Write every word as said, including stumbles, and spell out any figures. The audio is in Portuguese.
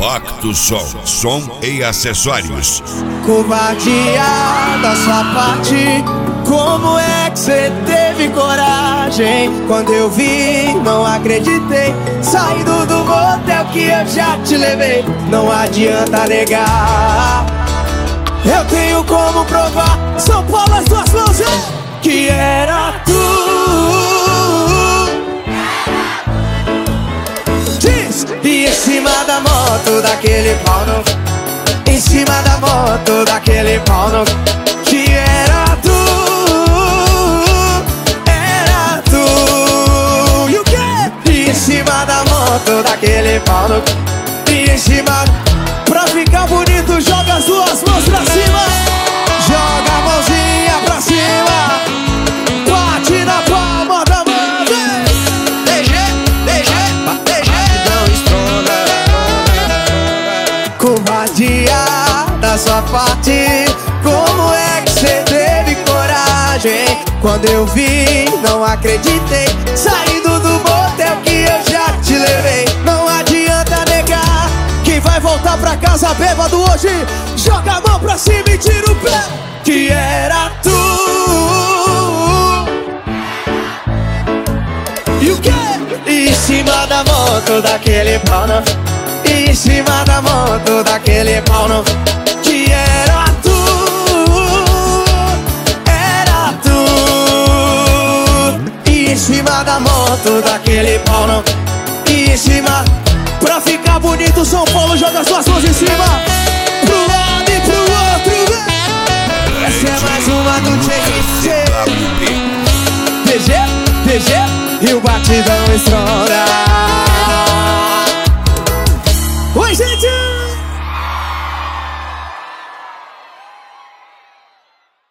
Pacto Som, som e acessórios. Covardia da sua parte, como é que cê teve coragem? Quando eu vi, não acreditei, saindo do motel que eu já te levei. Não adianta negar, eu tenho como provar. São Paulo, as duas mãos, hein? Que era tu. Diz! E em cima da moto daquele pau no... Em cima da moto daquele pau no... Que era tu. Era tu. E o quê? E em cima da moto daquele pau no... E em cima... Pra ficar bonito, joga as duas mãos pra cima. Joga a mãozinha pra cima. Bate na palma da mão. D G, D G, D G. Não estoura. Covardia da sua parte, como é que cê teve coragem? Quando eu vi, não acreditei, saindo do motel que eu já te levei. Não adianta negar, quem vai voltar pra casa bêbado hoje, joga a mão pra cima e tira o pé. Que era tu. E o quê? Em cima da moto daquele pau no... Em cima da moto daquele pau no... Que era tu. Era tu. E em cima da moto daquele pau no... E em cima... Pra ficar bonito, São Paulo, joga as suas mãos em cima. Pro lado e pro outro, vem. Essa é mais uma do T G. D G, D G e o batidão estoura. Oi, gente!